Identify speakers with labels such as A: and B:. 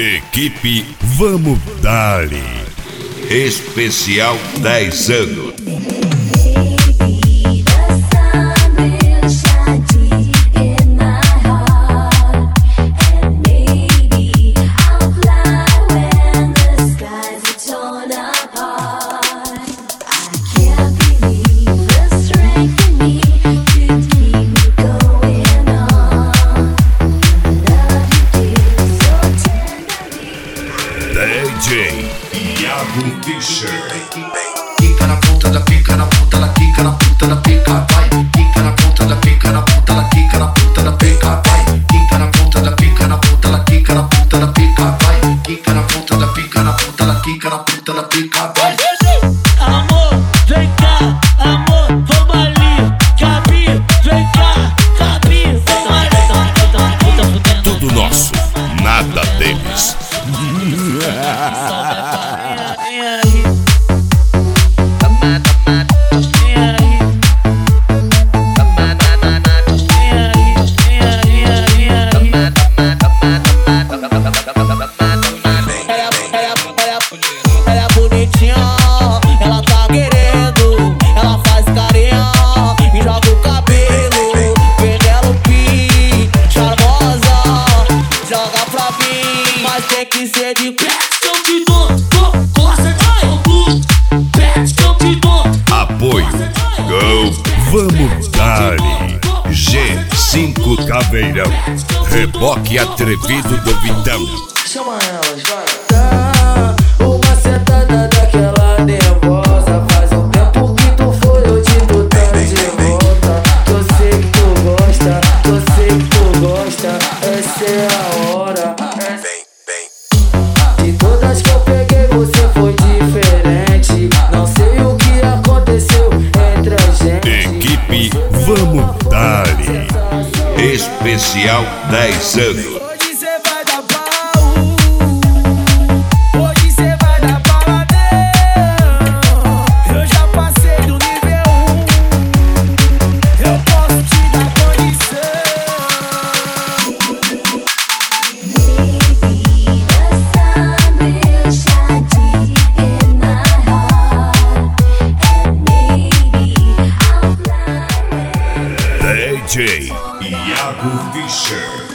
A: Equipe Vamos Dali. Especial 10 anos. DJ Iago Fischer.
B: Quica na ponta da pica, na ponta da quica, na ponta da pica, vai. Quica na ponta da pica, na ponta da quica, na ponta da pica, vai. Quica na ponta da pica, na ponta da quica, na ponta da pica, vai. Quica na ponta da pica, na ponta da quica, na ponta da pica, vai.
C: Amor, vem cá, amor, vamos ali. Gabi, vem cá, Gabi, vamos ali.
A: Tudo nosso, nada deles.
C: Ela é bonitinha, ela tá querendo, ela faz carinha e joga o cabelo. Penelope, charmosa, joga pra mim, mas tem que ser de pé.
A: Apoio Go Vamos Dali. G5 Caveirão. Reboque atrevido do Vitão.
C: Chama elas, vai.
D: Dá uma sentada daquela nervosa. Faz um tempo que tu foi, eu te tô dando de volta. Eu sei que tu gosta, eu sei que tu gosta. Essa é a hora. De todas que eu peguei, você foi diferente. Não sei o que aconteceu entre a gente.
A: Equipe Vamos Dali. Especial 10 anos.
D: Hoje cê vai dar pau. Hoje cê vai dar paladão. Eu já passei do nível 1. Eu posso te dar condição.
A: DJ Iago Fischer.